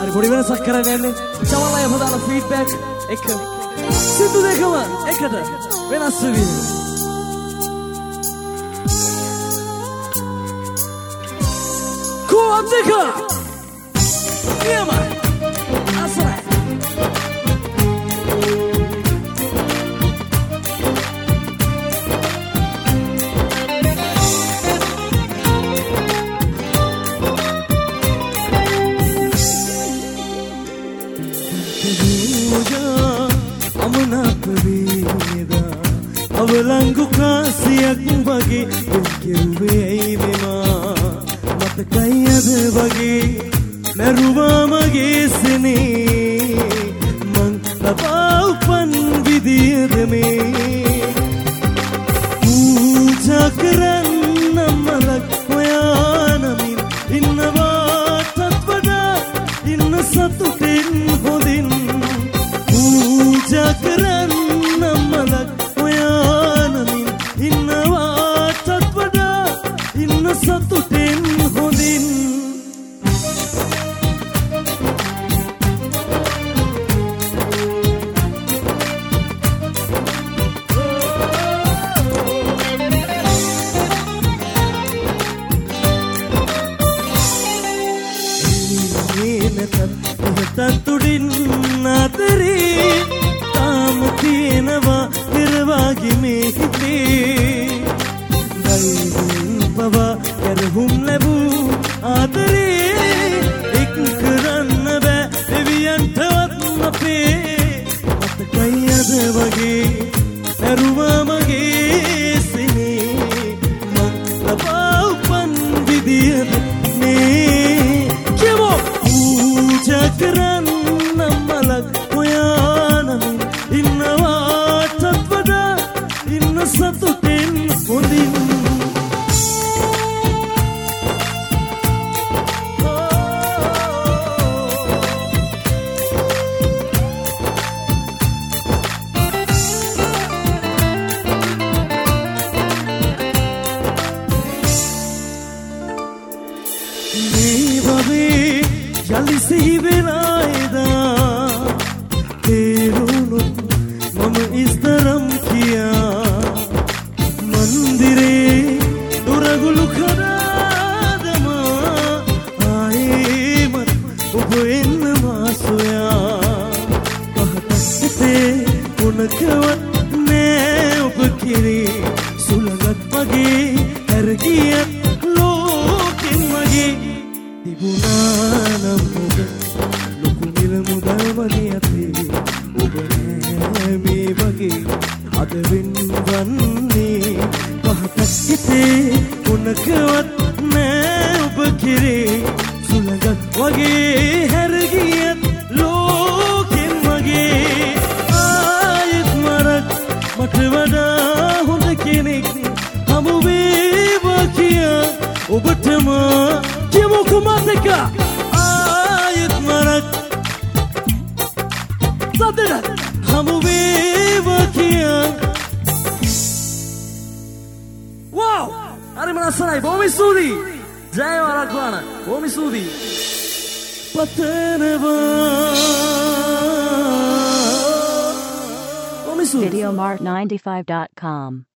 හරි පොඩි වෙනසක් කරන්න යන්නේ. චමලයි හොදාලා ෆීඩ්බැක් එක. සින්දු දෙකම එකට වෙනස් වෙවි. කෝ දෙක. නියමයි. අසරයි. අවලංගු කාසියක් වගේ කෙරුවේ ඇයි මෙමා මතකයි අද වගේ මැරුවා මගේ සෙනේ මං ලබා උපන් විදියද මේ පූජා කරන්න මලක් හොයා නමින් ඉන්නවාටත් වඩා ඉන්න සතුටින් හොඳින් පූජා කරන්න මලක් සතුටෙන් හොඳින් තතුඩින් අතරේ තාම තියෙනවා පෙරවාගේ මේ හිතේ පවා කැරහුම් ලැබූ ආදරේ එක් කරන්න බෑ දෙවියන්ටවත් අපේ මතකයි අද වගේ ඇරුවා මගේ සිනේ මං ලබා උපන් විදියද මේ කියමෝ පූජා කරන්න මලක් හොයානමින් ඉන්නවාටත් වඩා ඉන්න සතුටෙන් හොඳින් යලි සිහි වෙලා එදා තේරුණුත් මම ඉස්තරම් කියා මන්දිරේ දොරගුළු කරාදමා ආයේමත් ඔබ එන්න මා සොයා පහතක් සිතේ මොනකවත් නෑ ඔබ කිරේ සුළඟත් වගේ හැරගියත් ලෝකෙන් මගේ තිබුණානම් ඔබ ලොකු මිල මුදල් වගේ අතේ ඔබ නෑ මේ වගේ අද වෙන්වන්නේ පහතක් හිතේ මොනකවත් නෑ ඔබ කෙරේ සුළඟක් වගේ හැරගියත් ලෝකෙන් මගේ ආයෙත් මරක් මට වඩා හොඳ කෙනෙක් හමු වේවා කියා ඔබටම කියමුකෝ මතක ආයෙත් මරක් සදරත් හමු වේවා කියා වව් හරිම ලස්සනයි බොහොම ස්තුතියි ජය වරක්වාන බොහොම ස්තුතියි පතනවා Videomart95.com